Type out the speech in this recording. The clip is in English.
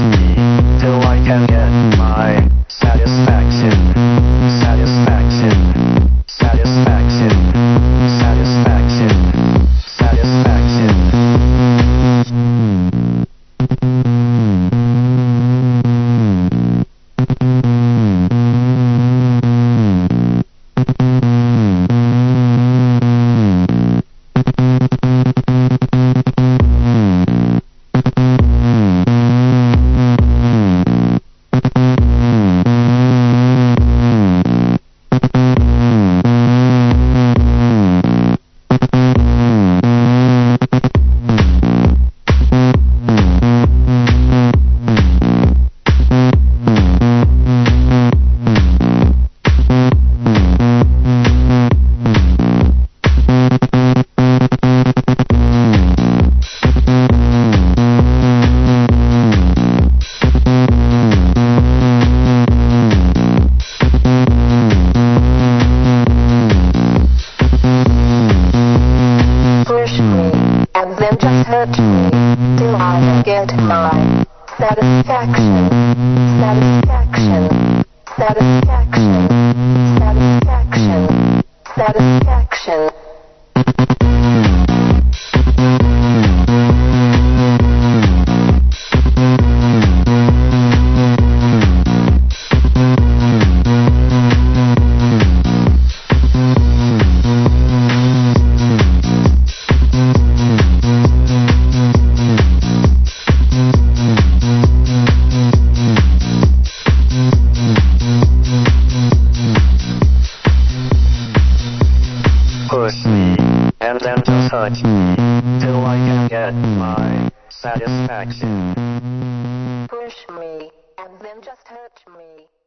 me till I can get my satisfaction. Satisfaction. Satisfaction. Satisfaction. Satisfaction. And then just hurt me till I get my satisfaction. Satisfaction. Satisfaction. Satisfaction. Satisfaction. Push me, and then just touch me, till I can get my satisfaction. Push me, and then just hurt me.